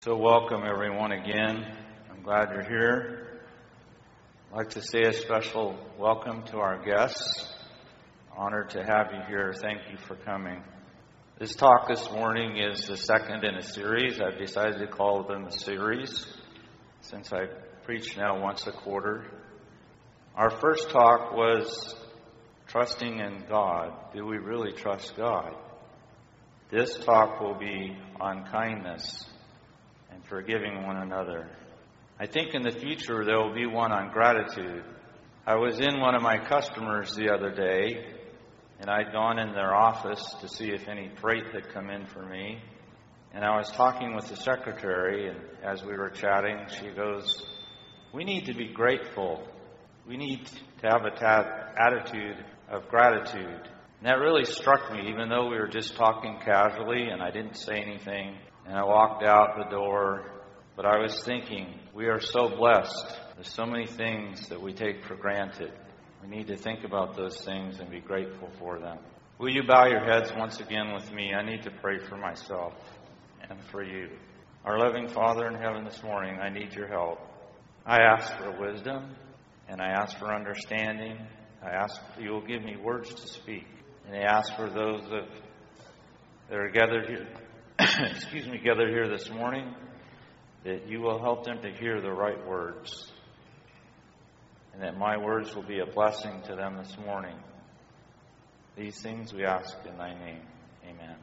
So welcome everyone again. I'm glad you're here. I'd like to say a special welcome to our guests. Honored to have you here. Thank you for coming. This talk this morning is the second in a series. I've decided to call them a series since I preach now once a quarter. Our first talk was trusting in God. Do we really trust God? This talk will be on kindness and forgiving one another. I think in the future there will be one on gratitude. I was in one of my customers the other day, and I'd gone in their office to see if any freight had come in for me. And I was talking with the secretary, and as we were chatting, she goes, "We need to be grateful. We need to have an attitude of gratitude." And that really struck me, even though we were just talking casually and I didn't say anything. And I walked out the door, but I was thinking, we are so blessed. There's so many things that we take for granted. We need to think about those things and be grateful for them. Will you bow your heads once again with me? I need to pray for myself and for you. Our loving Father in heaven, this morning, I need your help. I ask for wisdom, and I ask for understanding. I ask that you will give me words to speak. And I ask for those that are gathered here, gathered here this morning, that you will help them to hear the right words, and that my words will be a blessing to them this morning. These things we ask in thy name. Amen.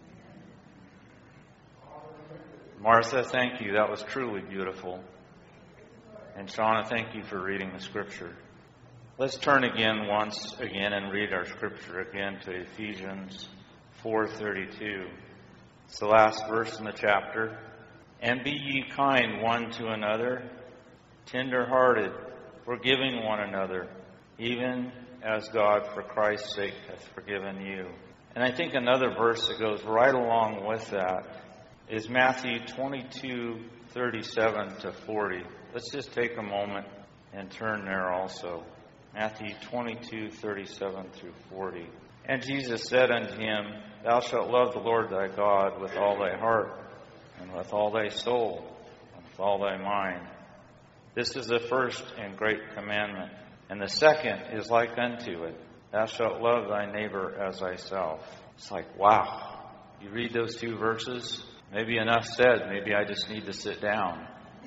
Martha, thank you. That was truly beautiful. And Shauna, thank you for reading the scripture. Let's turn once again and read our scripture again to Ephesians 4:32. It's the last verse in the chapter. "And be ye kind one to another, tender-hearted, forgiving one another, even as God for Christ's sake hath forgiven you." And I think another verse that goes right along with that is Matthew 22:37 to 40. Let's just take a moment and turn there also. Matthew 22:37 through 40. "And Jesus said unto him, Thou shalt love the Lord thy God with all thy heart, and with all thy soul, and with all thy mind. This is the first and great commandment. And the second is like unto it, Thou shalt love thy neighbor as thyself." It's like, wow. You read those two verses, maybe enough said. Maybe I just need to sit down.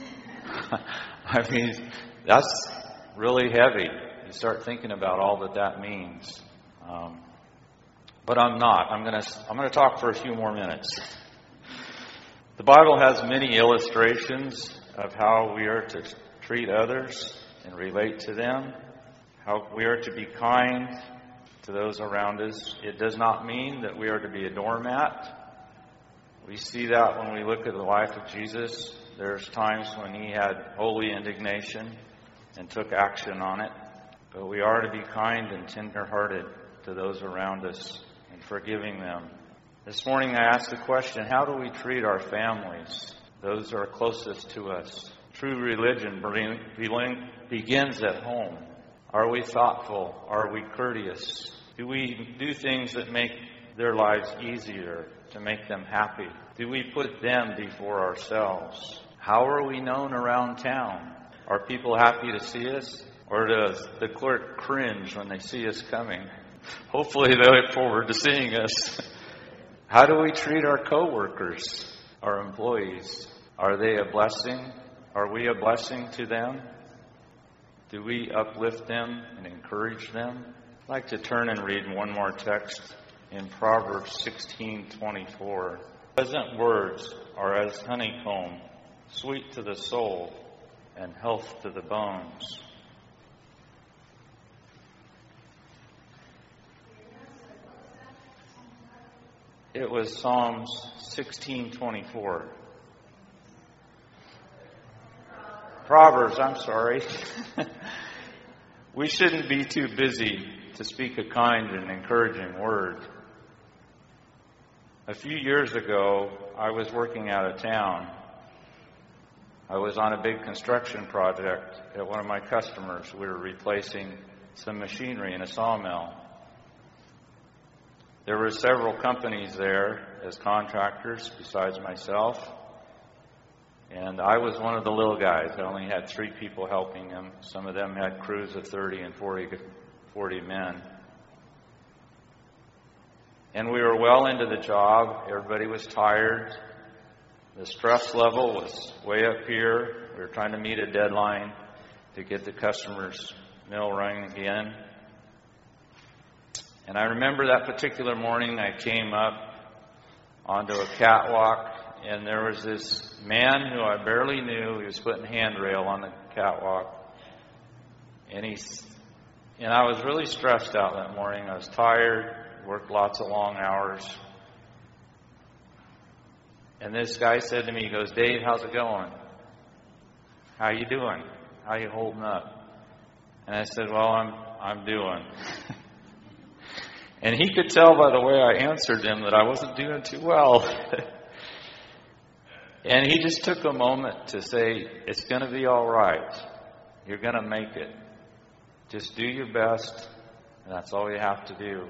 I mean, that's really heavy. You start thinking about all that means. But I'm not. I'm going to talk for a few more minutes. The Bible has many illustrations of how we are to treat others and relate to them, how we are to be kind to those around us. It does not mean that we are to be a doormat. We see that when we look at the life of Jesus. There's times when he had holy indignation and took action on it. But we are to be kind and tender-hearted to those around us and forgiving them. This morning I asked the question, how do we treat our families, those who are closest to us? True religion begins at home. Are we thoughtful? Are we courteous? Do we do things that make their lives easier, to make them happy? Do we put them before ourselves? How are we known around town? Are people happy to see us? Or does the clerk cringe when they see us coming? Hopefully they look forward to seeing us. How do we treat our co-workers, our employees? Are they a blessing? Are we a blessing to them? Do we uplift them and encourage them? I'd like to turn and read one more text in Proverbs 16:24. "Pleasant words are as honeycomb, sweet to the soul, and health to the bones." It was Psalms 16:24. Proverbs, I'm sorry. We shouldn't be too busy to speak a kind and encouraging word. A few years ago, I was working out of town. I was on a big construction project at one of my customers. We were replacing some machinery in a sawmill. There were several companies there as contractors besides myself. And I was one of the little guys. I only had 3 people helping him. Some of them had crews of 30 and 40 men. And we were well into the job. Everybody was tired. The stress level was way up here. We were trying to meet a deadline to get the customer's mill running again. And I remember that particular morning I came up onto a catwalk, and there was this man who I barely knew. He was putting handrail on the catwalk. And I was really stressed out that morning. I was tired, worked lots of long hours. And this guy said to me, he goes, "Dave, how's it going? How you doing? How you holding up?" And I said, "Well, I'm doing." And he could tell by the way I answered him that I wasn't doing too well. And he just took a moment to say, "It's going to be all right. You're going to make it. Just do your best, and that's all you have to do."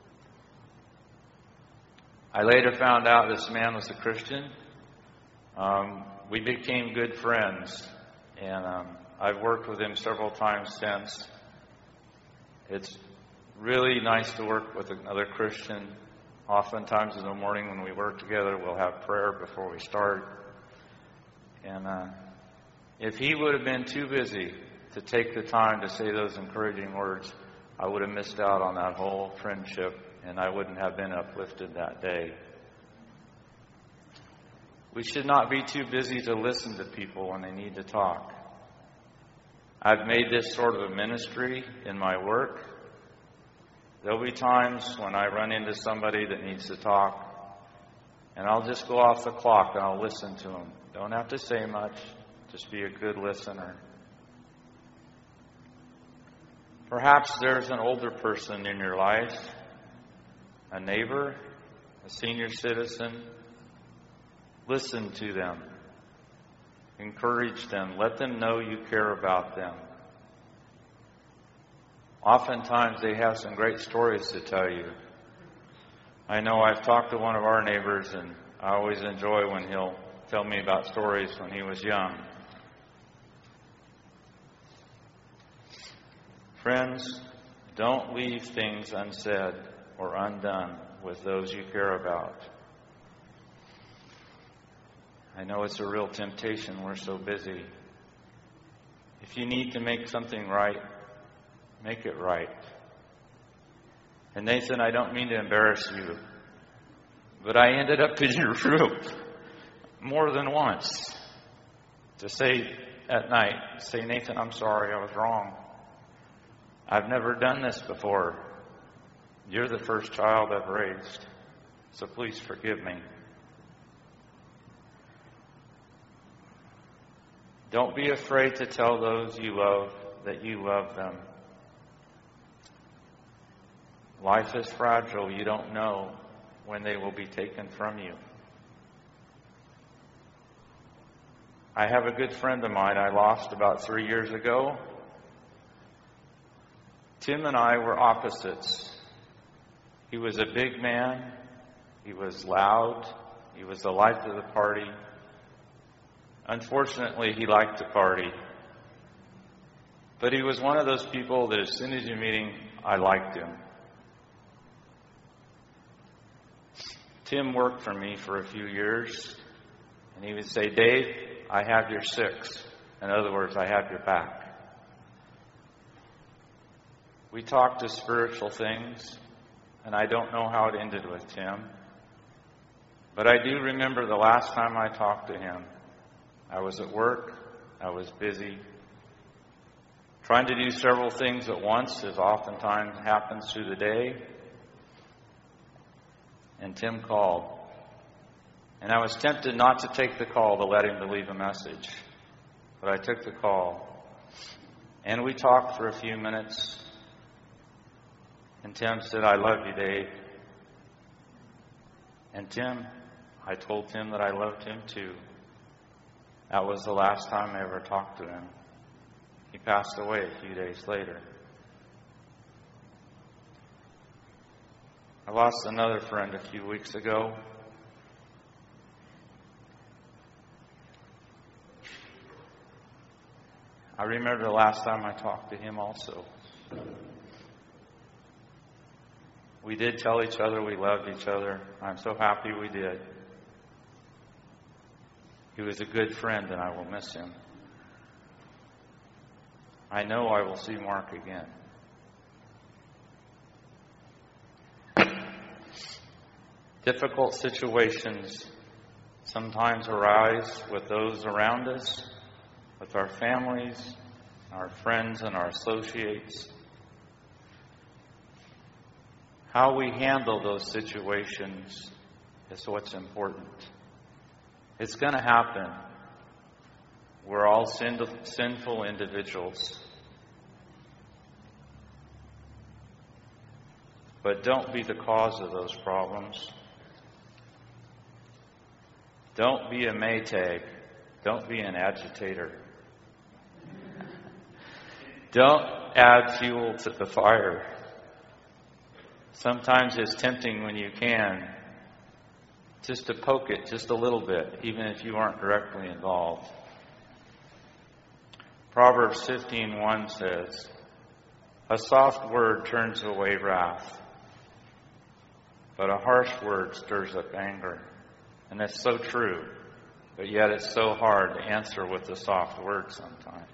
I later found out this man was a Christian. We became good friends, and I've worked with him several times since. It's really nice to work with another Christian. Oftentimes in the morning when we work together, we'll have prayer before we start. And if he would have been too busy to take the time to say those encouraging words, I would have missed out on that whole friendship, and I wouldn't have been uplifted that day. We should not be too busy to listen to people when they need to talk. I've made this sort of a ministry in my work. There'll be times when I run into somebody that needs to talk, and I'll just go off the clock and I'll listen to them. Don't have to say much, just be a good listener. Perhaps there's an older person in your life, a neighbor, a senior citizen. Listen to them. Encourage them. Let them know you care about them. Oftentimes they have some great stories to tell you. I know I've talked to one of our neighbors, and I always enjoy when he'll tell me about stories when he was young. Friends, don't leave things unsaid or undone with those you care about. I know it's a real temptation. We're so busy. If you need to make something right, make it right. And Nathan, I don't mean to embarrass you, but I ended up in your room more than once to say at night, "Nathan, I'm sorry, I was wrong. I've never done this before. You're the first child I've raised, so please forgive me." Don't be afraid to tell those you love that you love them. Life is fragile. You don't know when they will be taken from you. I have a good friend of mine I lost about 3 years ago. Tim and I were opposites. He was a big man. He was loud. He was the life of the party. Unfortunately, he liked to party. But he was one of those people that as soon as you meet him, I liked him. Tim worked for me for a few years, and he would say, "Dave, I have your six." In other words, I have your back. We talked to spiritual things, and I don't know how it ended with Tim. But I do remember the last time I talked to him. I was at work. I was busy. Trying to do several things at once, as oftentimes happens through the day. And Tim called. And I was tempted not to take the call to let him to leave a message. But I took the call. And we talked for a few minutes. And Tim said, "I love you, Dave." And I told Tim that I loved him too. That was the last time I ever talked to him. He passed away a few days later. I lost another friend a few weeks ago. I remember the last time I talked to him also. We did tell each other we loved each other. I'm so happy we did. He was a good friend, and I will miss him. I know I will see Mark again. Difficult situations sometimes arise with those around us, with our families, our friends, and our associates. How we handle those situations is what's important. It's going to happen. We're all sinful individuals. But don't be the cause of those problems. Don't be a Maytag. Don't be an agitator. Don't add fuel to the fire. Sometimes it's tempting when you can just to poke it just a little bit, even if you aren't directly involved. Proverbs 15:1 says, "A soft word turns away wrath, but a harsh word stirs up anger." And that's so true, but yet it's so hard to answer with a soft word sometimes.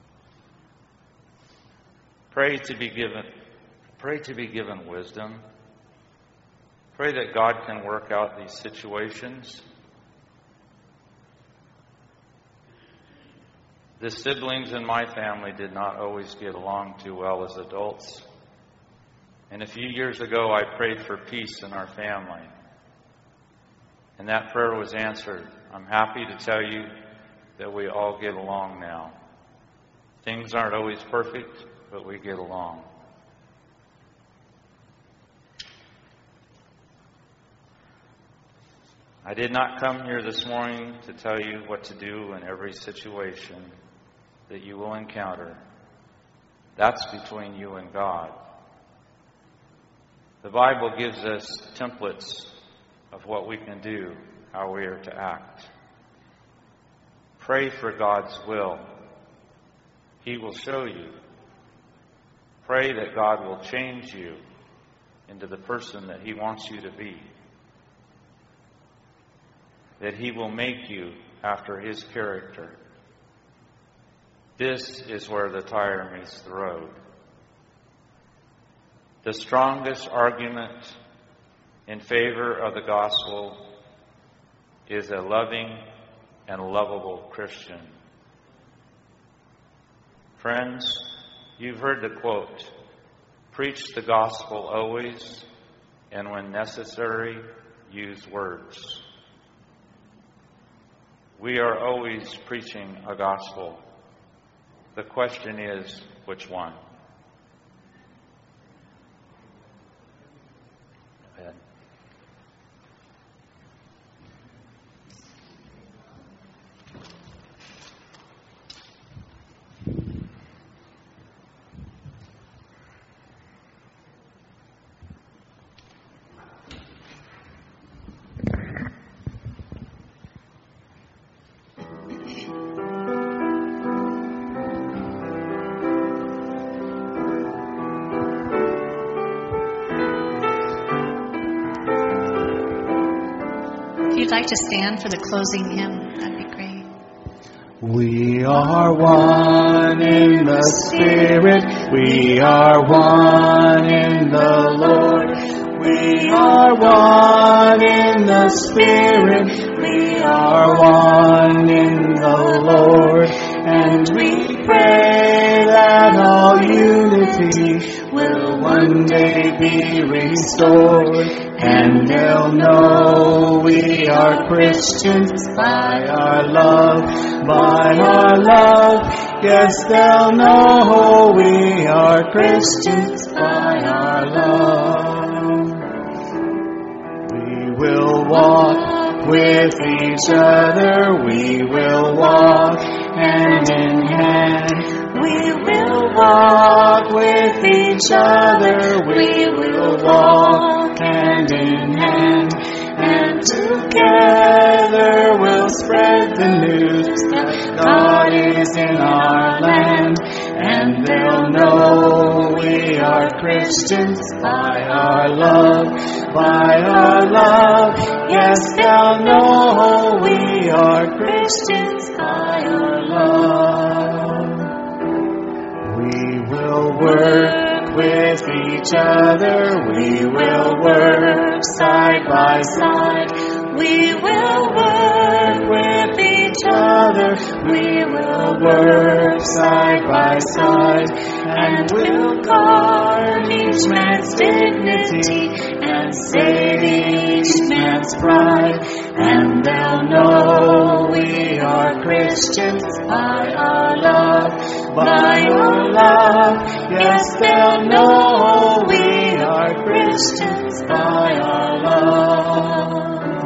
Pray to be given wisdom. Pray that God can work out these situations. The siblings in my family did not always get along too well as adults. And a few years ago, I prayed for peace in our family. And that prayer was answered. I'm happy to tell you that we all get along now. Things aren't always perfect, but we get along. I did not come here this morning to tell you what to do in every situation that you will encounter. That's between you and God. The Bible gives us templates of what we can do, how we are to act. Pray for God's will. He will show you. Pray that God will change you into the person that He wants you to be. That He will make you after His character. This is where the tire meets the road. The strongest argument in favor of the gospel is a loving and lovable Christian. Friends, you've heard the quote, "Preach the gospel always, and when necessary, use words." We are always preaching a gospel. The question is, which one? Go ahead. If you'd like to stand for the closing hymn, that'd be great. We are one in the Spirit, we are one in the Lord. We are one in the Spirit, we are one in the Lord. And we pray that all unity will one day be restored. And they'll know we are Christians by our love, by our love. Yes, they'll know we are Christians by our love. We will walk with each other, we will walk hand in hand. We will walk with each other, we will walk hand in hand. And together we'll spread the news that God is in our land. And they'll know we are Christians by our love, by our love. Yes, they'll know we are Christians by our love. We will work with each other. We will work side by side. We will work with each other. We will work side by side. And we'll guard each man's dignity and save each man's pride. And they'll know we are Christians by our love, by our love. Yes, they'll know we are Christians by our love.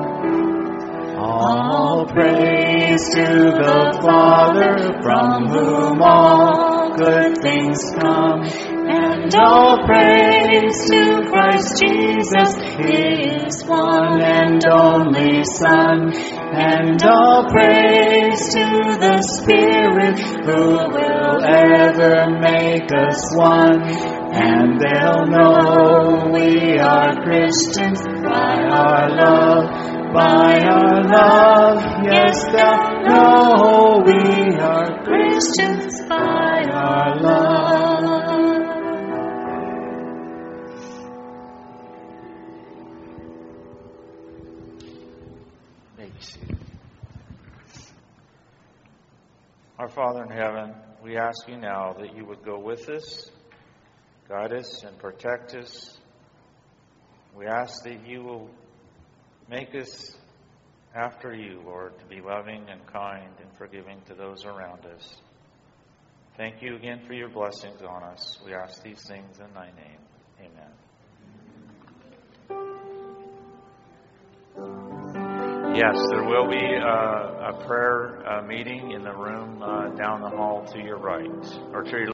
All praise to the Father, from whom all good things come. And all praise to Christ Jesus, His one and only Son. And all praise to the Spirit, who will ever make us one. And they'll know we are Christians by our love, by our love. Yes, they'll know we are Christians by our love. Our Father in heaven, we ask you now that you would go with us, guide us, and protect us. We ask that you will make us after you, Lord, to be loving and kind and forgiving to those around us. Thank you again for your blessings on us. We ask these things in thy name. Amen. Yes, there will be a prayer meeting in the room down the hall to your right, or to your